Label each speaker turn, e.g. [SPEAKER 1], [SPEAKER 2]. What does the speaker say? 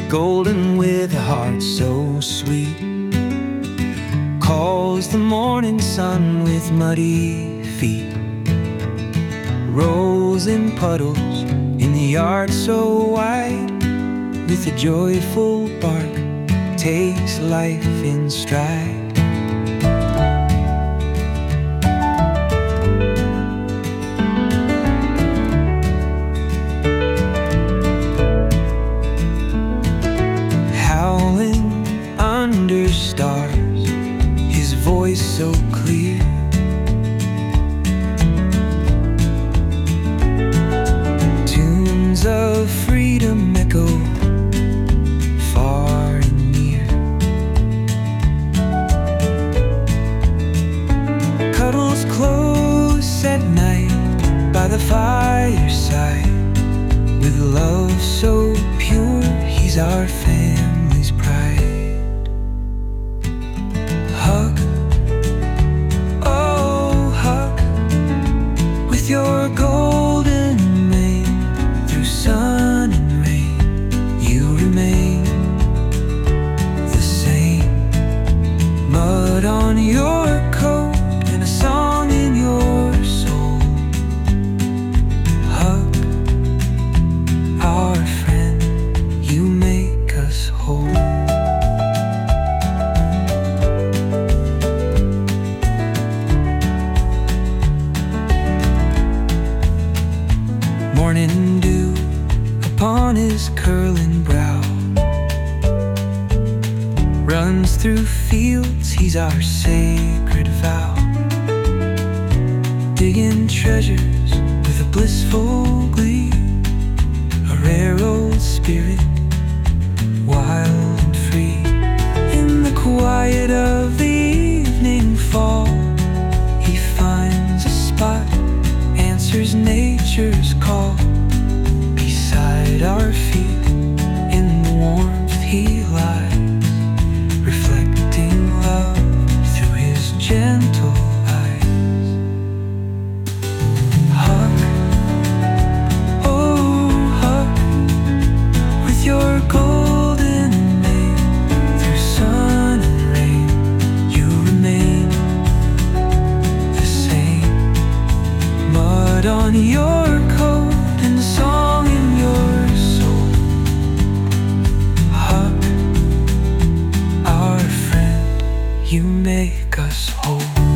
[SPEAKER 1] golden with a heart so sweet, calls the morning sun with muddy feet, rolls in puddles in the yard so wide, with a joyful bark takes life in stride. Under stars, his voice so clear, tunes of freedom echo far and near. Cuddles close at night by the fireside, with love so pure, he's our family's pride. Your golden mane, through sun and rain, you remain the same. Mud on your coat and a song in your soul. Hug, our friend, you make us whole. Morning dew upon his curling brow, runs through fields, he's our sacred vow. Digging treasures with a blissful glee, a rare old spirit, wild and free. In the quiet of the evening fall, he finds a spot, answers nature's call. Beside our feet, in the warmth he lies, reflecting love through his gentle eyes. Hug, oh hug, with your golden mane, through sun and rain, you remain the same. Mud on your coat and the song in your soul. Hug, our friend, you make us whole.